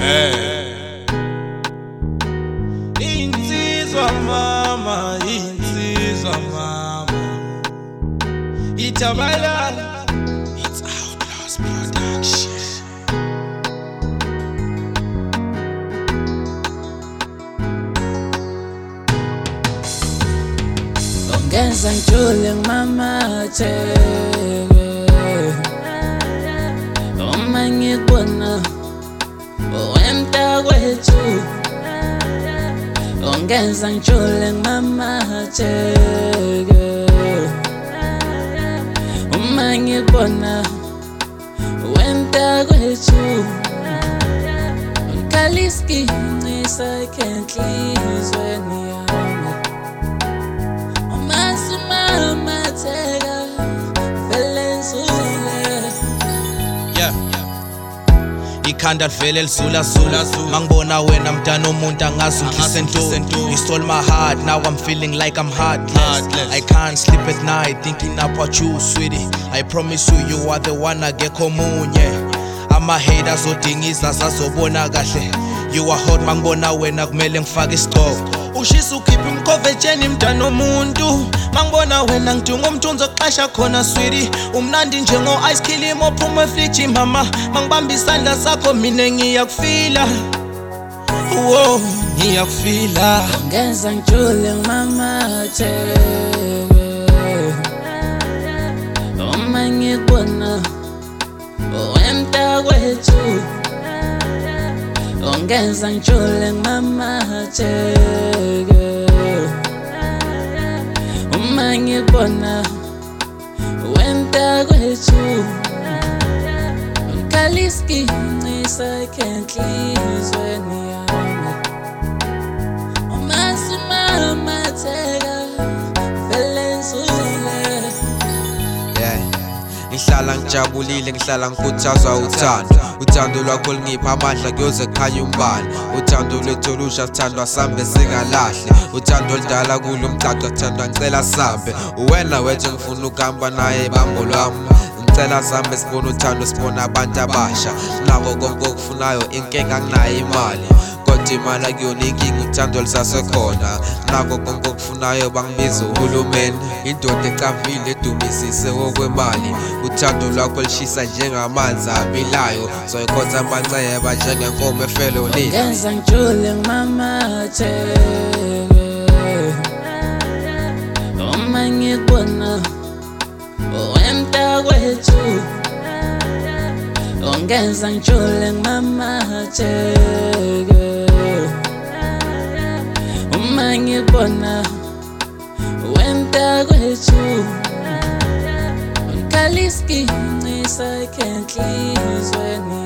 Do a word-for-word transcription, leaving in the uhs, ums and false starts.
Hey. Insizwa mama, insizwa mama. Itabalala. It's Outlaws Production. Ongenza ngijule mama theke uma ngikubona wemntakwethu. Ongenza ngijule mama theke uma ngikubona wemntakwethu. Kaliski ncisa enhlizweni yami. Yeah. Ikhanda livele lisula sula mangibona wena mntana umuntu angazi unhlisento. You stole my heart, now I'm feeling like I'm heartless. I can't sleep at night thinking about you, sweetie. I promise you, you are the one akekho omunye. Ama haters odingiza sazobona kahle. You are hot mangibona wena kumele ngifake isigqoko. Ushisa ukhipha umkhovetsheni mntana omuntu. Mangibona wena ngidinga umthunzi oqasha khona sweetie. Umnandi njengo ice cream ophuma efriji mama. Mangibamba isandla sakho mina ngiyakufila. Wo ngiyakufila. Ongenza ngijule mama theke uma ngikubona wemntakwethu. Ongenza ngijule mama theke uma ngikubona wemntakwethu. Kaliski ncisa enhlizweni yami. Umasumama theka vele nsule. Yeah. Ngihlala ngijabulile, ngihlala ngikhuthazwa uthando. Uthando lwakho lungipha amandla kuyoze kukhanye umbala. Uthando lwethu lusha sithandwa sambe singalahli. Uthando lidala kulo mgcagco thandwa ngicela sambe. Uwena wethu ngifuna ukuhamba naye bambo lwami. Ngicela sambe sibona uthando sibona abantu abasha. Nako konke okufunayo inkinga nginayo imali. Kodwa imali akuyona inkinga, uthando lisasekhona. Nako konke okufunayo bangibiza uhulumeni. Indoda ecavile edumisise okwemali. Uthando lwakho lishisa njengamanzi abilayo. Soyikhotha amanceba njengenkomo efele ulila. Ongenza ngijule mama theke uma ngikubona wemntakwethu. Ongenza ngijule mama theke uma ngikubona wemntakwethu. Kaliski ncisa enhlizweni